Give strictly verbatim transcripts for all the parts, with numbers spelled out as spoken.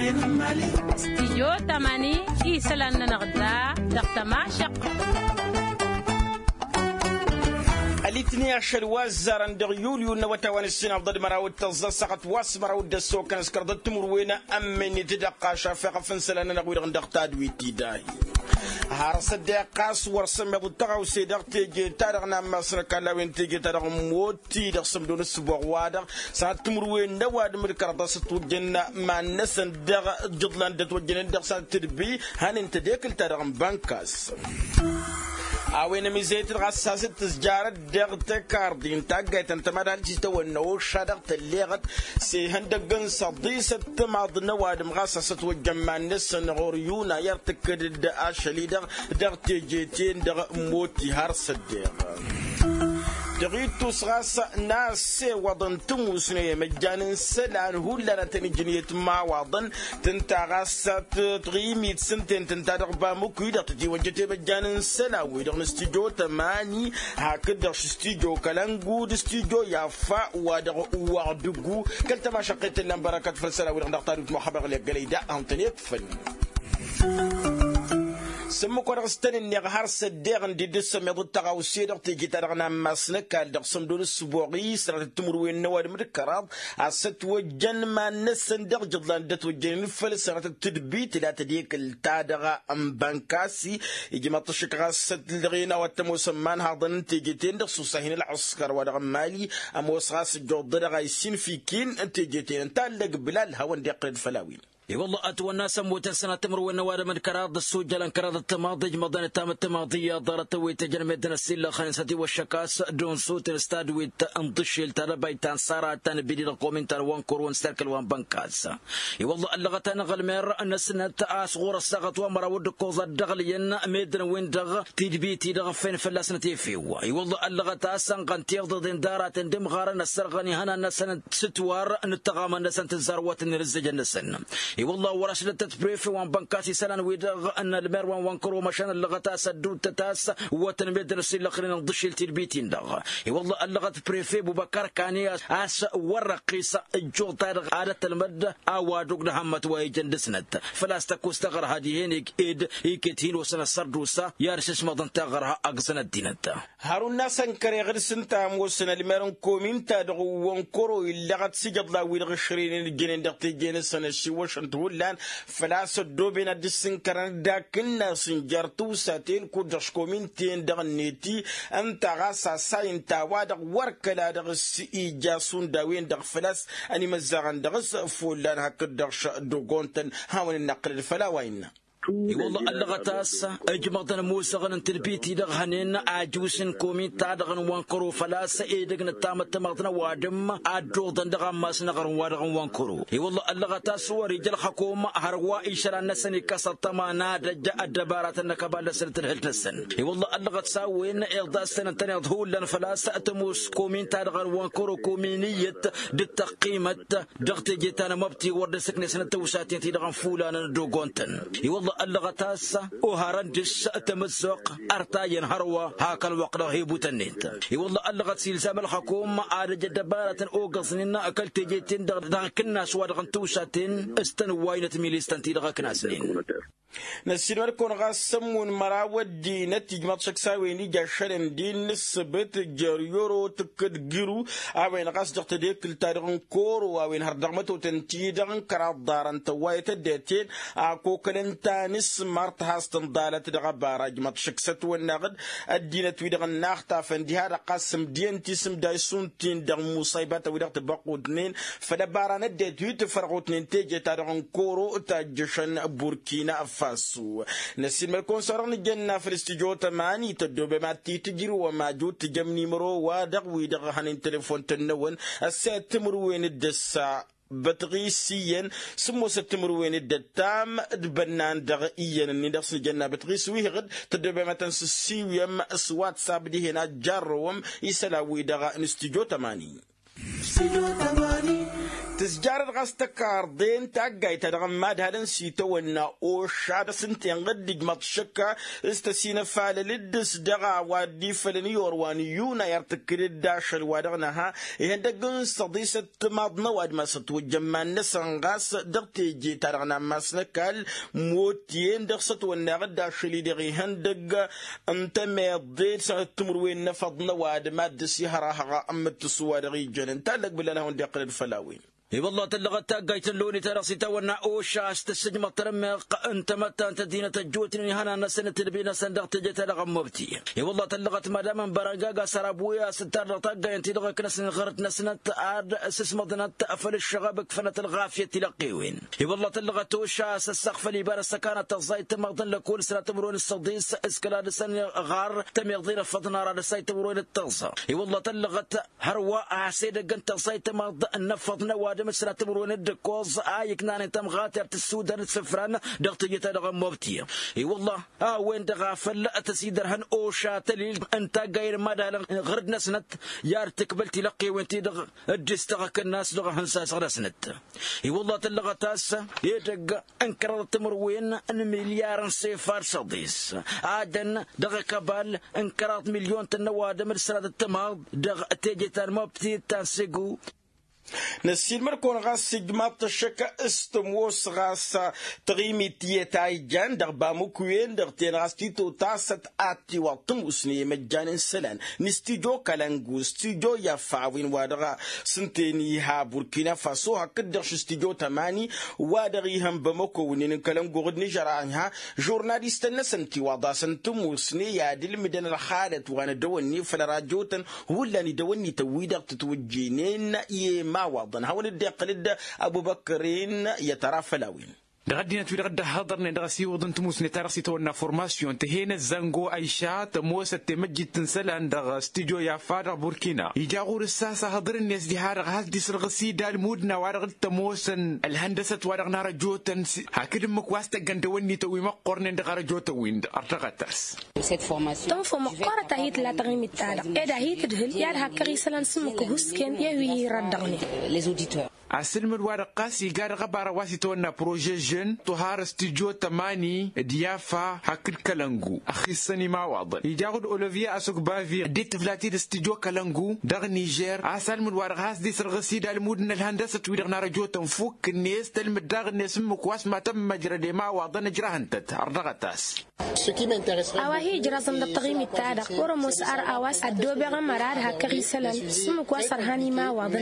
استديو تماني إيسلان نغدا دقتما شق الاثنين عشر وزارا دغ يوليو نوتوان السنة ضد مراود تزسقت واس مراود السو كان سكرد تمروين أمني تدقى شافق فنسلنا نغوير غندق تادوي تيداي هارس الدقاس ورسم يضطغوا سيدغ تيجي تارغنا مصر كلاوين تيجي تارغ موتي دغسم دون السبوع وادغ ساعت تمروين نواد مركرد ستوجن ما نسن دغ جدلان دتوجن دغ ساعت تربي هان انت ديكل تارغ بانكاس أوين ميزات الغساسة تسجارة دغت كاردين تاجت أنت ما دالتي تو النور شادق تليغت سيهندقن صديسة تماض نواد مغساسة وجمان نس نغوريونا يرتكد الدقاشلي دغ دغت جيتين دغ موتي هرس الدغ دغيتو سغاس ناس وضن تموسني مجان سلان هولا تنجنيت ما وضن تنتغاس تغيميت سنتين تنتدغ باموكو دغ تجي وجتي مجان سلاوي دغ استوديو تماني هكذا استوديو كلانغو استوديو يافا ودغ وادغو كلتا ما شقيت لنا بركات فلسلاوي دغ نختار محمد لقليدا انطليق فن سمو كورستن النيغ هارس الديغن دي دس ميضو تغاو سيدغ تيجي تارغنا ماسنك دغ سمدون السبوغي سرات التمروين نواد مركراب عست وجن ما نسن دغ جدلان دت وجن الفل سرات التدبيت لا تديك التادغ ام بانكاسي يجي مطشك غاس الغينا والتموسمان هاضن تيجي تندغ سوساهين العسكر ودغ مالي اموس غاس الجودر غايسين فيكين تيجي تين تالق بلال هون ديق الفلاوين اي والله اتوا الناس موت السنه تمر والنوار من كراد السوج لان كراد التماضي مضان التام التماضيه دارت ويتجن مدن السله خنستي والشكاس دون صوت الاستاد ويت انطشل تربيتان سارات بدي القومين تروان كورون سيركل وان بنكاس اي والله اللغه نغل مر ان السنه اصغر السغط ومر ود كوز الدغلين مدن وين دغ تدبيتي دغ فين فلاسنتي فيو اي والله اللغه اسن قنتي ضد دارات دم غارن السرغني هنا السنه ستوار نتغام النسنه الزروات نرزج النسن اي والله ورشدة تبريف وان بنكاسي سلان ويدغ ان المر وان وانكرو مشان اللغة سدود تتاس وتنبيد السيل الاخرين نضش التربيتين دغ اي والله اللغة بريف ابو بكر كاني اس ورقيس جو طارغ عادة المد اوادوق نحمت ويجن سنت فلاستكو استغر هذه ايد ايكتين وسنة سردوسا يارسس مضن تغرها اقسن الدينت هارون ناسن كري غير سنتا موسنا المرن كومين تادغ وانكرو اللغة سجد لا ويدغ شرين الجنين دغتي جين سنة شوش ولان فلاس الدوبين الدسن كرن داكنا سنجرتو ساتين كودش كومينتين دغنيتي انت غاسا ساين تاوادغ وركلا دغ سي جاسون داوين دغ فلاس اني مزاغن دغس فولان هكدغش دوغونتن هاون النقل الفلاوين اي والله اللغتاس اجمعتنا موسى غن تربيتي دغهنين عجوسن كومي تادغن وانكرو فلاس ايدغن تامت مغتنا وادم ادو دندغ ماس نغر وادغن وانكرو اي والله اللغتاس ورجال حكومه هروا اشرا نسني كسرت ما نادج الدبارات النكبال سنه الهلتسن اي والله اللغت وين اغدا سنه تاني ظهور لنا فلاس اتموس كومي تادغن وانكرو كومينيه دتقيمه دغت جيتانا مبتي ورد سكن سنه توساتين تيدغن فولان دوغونتن اي والله اللغتاسة وهرندس تمزق أرتاين هروا هاك الوقت هيبو تنيت اي والله اللغة سلسام الحكومة عارج دبارة اوغسنين اكلت جيتين دغ كنا سواد غنتوساتين استن واينة ميليستان تيدغ كناسنين نسير مركون غاسمون مراود دي نتيج ماتشك ساويني جاشرين دين نسبت جريورو تكد جيرو اوين غاس دغت ديك التاريخ كورو اوين هردغمتو تنتيدغن كرات دارن توايت ديتين اكو كلنتا نس مرت هاستن دالت دغ باراج ماتشك ستو النغد الدينة ويدغن ناختا فندي هذا قاسم دين تيسم دايسون تين دغ مصيبات ويدغ تبقو دنين فدباران ديت ويت فرقو تنين تيجي تاريخ كورو تاجشن بوركينا فاسو نسير ملكون سرن الجنة في الاستجو تماني تدو بما تيتجرو وما جو تجم نيمرو وادغ ويدغ هنين تليفون تنون السات تمروين الدسا بتغيسيا سمو ستمروين الدتام دبنان دغ ايان ندخس الجنة بتغيس ويغد تدو بما تنسسيويم اسوات سابدي هنا جاروم يسلاوي دغ الاستجو تماني استجو تماني تسجار غاستكار دين تاقاي تدغماد هادن سيتو ونا او شاد سنتين غد جمط شكا استسينا فال لدس دغا وادي فلنيور واني يونا يرتكري داشل وادغنها يهندقن صديسة مادنا واد ما ستوجمان نسانغاس دغتيجي تدغنا ماسنكال موتين دغسط ونا غد داشلي دغي هندق انت ميضيت سنتمروين نفضنا واد ما دسي هراها امت سوادغي جنن تالك بلنا هون دقل الفلاوين اي والله تلغت تاقايت اللوني ترى تونا اوشا استسجم الترمق انت متى انت دينة الجوتني هنا نسنة تلبينا سندق تجت لغم مبتي اي والله تلغت مدام برقاقا سرابويا ستار تاقا انت لغا كنسن غرت نسنة اد اسس مضنت افل الشغابك فنت الغافية تلقيوين اي والله تلغت اوشا السقف اللي بار السكانة الزايت مغضن لكل سنة تمرون الصديس اسكلا لسن غار تم يغضين فضنارا لسايت تمرون التغصى اي والله تلغت هرواء عسيدة قنت الزايت مغضن النفض نواد مسنا تمرون الدكوز آيك نان تم غاتر السودان سفران دغتي تدغم مبتيه اي والله اه وين دغافل تسيدرهن اوشا تليل انت غير مدى غرد نسنت يار تقبل تلقي وانت دغ اجستغك الناس دغ هنساس غرسنت اي والله تلغتاس يدق انكر تمروين ان مليار صفر صديس عادن دغ كبال انكرات مليون تنواد مرسنه التماض دغ تيجي تنمبتي تنسقو نسيل مركون غاس سجمات الشكا استموس غاس تغيمي تيتاي جان دغ باموكوين دغ تين غاس تيتو تاست آتي وطموسني مجان سلان نستيجو كالانغو استيجو يافاوين وادغا سنتيني ها بوركينا فاسو هكدر شستيجو تماني وادغي هم بموكوين كالانغو غد نجرانها جورناليست نسنتي وادا سنتموسني يادل مدن الخالت وانا دوني فلراجوتن ولا ندوني تويدغ تتوجينين يما ما وضن هون الدي قلد أبو بكرين يترافلاوين دغدينا توي دغدا حضرنا دغسي وضن تموس نتارسي تونا فورماسيون تهينا زنغو ايشات موسى تمجد تنسلان دغ استيجو يا فار بوركينا يجاغور الساسة حضر الناس دي هارغ هاز دي سرغسي دال مودنا وارغ تموسن الهندسة وارغ نار جوتن هكذا مكواستا غندوني توي مقرن دغ رجوتا ويند ارتغتاس تم فم قارة هيت لا تغيم التالق ادا هيت دهل يار هكري سلان سمك هسكن يهوي ردغني les auditeurs أسلم الورقاس يقال غبار واسي تونا بروجي جن طهار استيجو تماني ديافا حكر كالانغو أخي السني ما واضن يجاغد أولوفيا أسوك بافي ديت فلاتي استيجو كالانغو دغ نيجير أسلم الورقاس دي سرغسي دا المودن الهندسة تويدغ نارجو تنفوك الناس تلم الداغ الناس مكواس ما تم مجرى دي ما واضن جراهنتت أردغتاس أواهي جرازم للتغيم التالق ورموس أر أواس الدوبغ مرار هكري سلان سمكواس رهاني ما واضن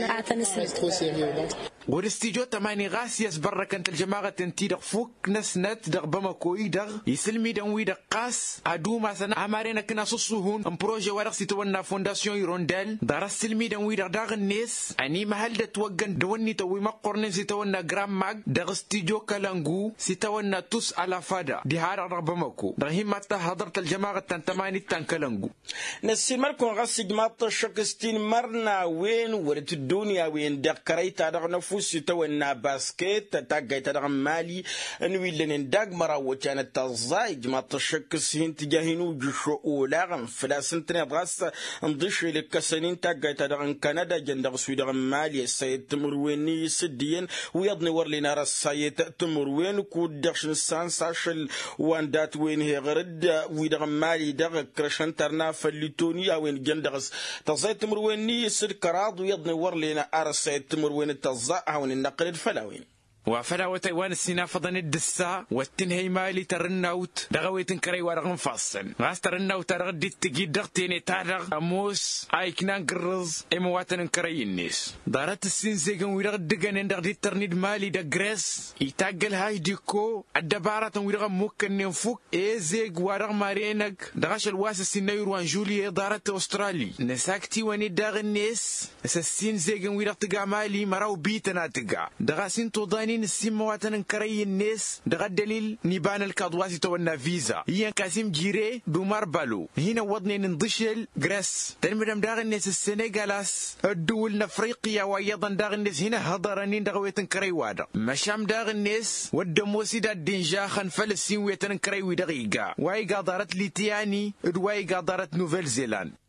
آتنسل ورستيجو تماني غاسياس برا كانت الجماعة تنتيدغ فوك نسنت دغ بمكوي دغ يسلمي دنوي دغ قاس أدو ما سنة أمارينا كنا صصوهون ام بروجي ورق سيتوانا فونداسيون يروندال دار السلمي دنوي دغ دغ الناس أني محل دتوغن دوني توي مقرن سيتوانا جرام ماج دغ استيجو كالانغو سيتوانا توس على فادا دي هار دغ بمكو دغ همتا حضرت الجماعة تنتماني تنكالانغو نسي مركون غاسي جماعة شكستين مرنا وين ورت الدنيا وين دغ كريتا دغ نفو سيتونا باسكيت تاقاي تدغم مالي انوي لنين داق مراوتي انا تازاي جماعة الشكس هين تجاهنو جشو اولاغم فلا سنتني غاس نضيش لك سنين تاقاي تدغم كندا جندغ سويدغم مالي السيد تمرويني سديين ويضني ورلينا رسايت تمروين كودغش نسان ساشل واندات وين هي غرد ويدغم مالي دغ كرشان ترنا فالليتوني وين جندغس تازاي تمرويني سد كراض ويضني ورلينا ارسايد تمروين التزا هون النقل الفلاوين وفلا وتايوان السينا فضن الدسا والتنهي مالي ترناوت دغويت كري ورغم فصل غاس ترناوت رغدي تجي دغتيني تارغ اموس ايكنان قرز امواتن كري الناس دارت السين زيغن ويرغ دغن دغدي ترنيد مالي دغريس يتاجل هاي ديكو الدبارات ويرغ ممكن نفوك اي زيغ ورغ مارينك دغاش الواس السينير وان جولي دارت استرالي نساكتي وني دغ الناس السين زيغن ويرغ تقع مالي مراو بيتنا تقع دغاسين توضاني نسيمواتن كري الناس دغ الدليل نيبان الكادواسي تونا فيزا هي كاسيم جيري دومار بالو هنا وضني نضشل غريس تنمدم داغ الناس السنغالاس الدول افريقيا وايضا داغ الناس هنا هضرني دغويتن كري وادا مشام داغ الناس ودموسي دا دينجاخن فلسطين ويتن كري ودغيغا واي قادرت ليتياني واي قادرت نوفل زيلاند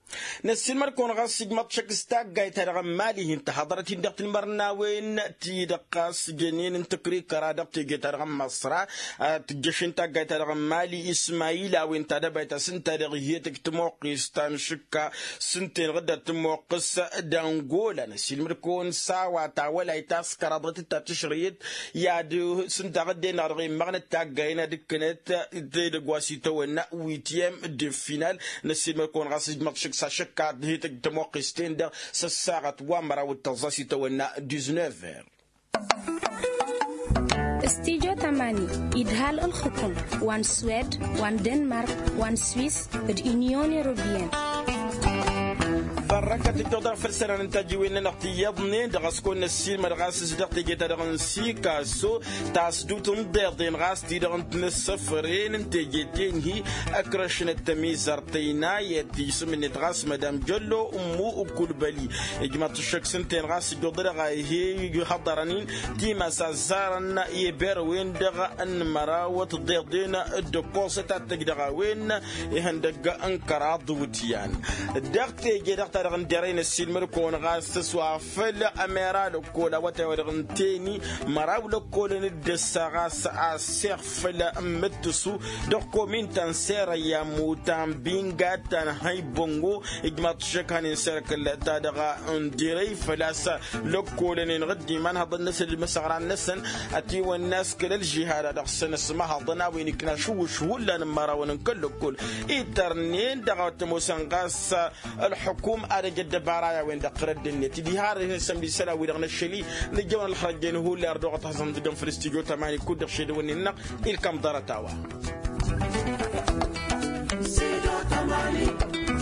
نسيل مركون غاسج ماتشك ستاك جاي ترى مالي انت حضرت دقت المرنا وين تي دقاس جنين تكري كرا دقت جاي ترى مصر تجش انت جاي ترى مالي اسماعيل او انت دبيت سنت رغيتك تموقس تنشكا سنتين غدا تموقس دانغولا نسيل مركون ساوا تاولا يتاس كرادت تشريت يا دو سنت غدا نرغي مغنى تاك جاينا دكنت دي دغواسي تونا ويتيام دي فينال نسيل مركون غاسج ماتشك شكا هيتك دموقستين دا سساغت وامرا والتزاسي تونا تسعطعش. استيجو تماني إدهال الخطم وان سويد وان دنمارك وان سويس اليونيون يوروبيان فرقت تقدر فرسنا ننتجي وين نقطي يضني دغسكون السيل مرغاس دقتي جيتا دغن سيكاسو تاسدوتن بيردين غاس تي دغن تنسفرين انتجيتين هي اكرشن التميز ارتينا يدي سمن تغاس مدام جلو امو وكل بالي اجماع الشك سنتين غاس جدر غاي هي حضرنين ديما سازارن يبر وين دغ ان مراوت ديردين الدبوسيت تقدر وين يهندق انكرا دوتيان دقتي جيتا ترغن درين السلمر كون غاس سوافل أميرال كولا وتورغن تاني مراول كولا ندسا غاس أسير فلا متسو دقو من تنسير يا موتان بينغا تان هاي بونغو إجماع تشكان انسيركل تادغا انديري فلاسا لكولا نغدي من هذا الناس اللي مسغران نسن أتي والناس كل الجهاد دقسن اسمها ضنا وينكنا شو شو لان مراول كل كل إترنين دغا تموسان غاس الحكومة على جد بارايا وين دقرد النت دي هاري سمبي سلا ويرغن الشلي نجون الخرجين هو اللي أردوغة تحصن دقن في الاستيجو تماني كود خشيد وننق إلكم دارتاوا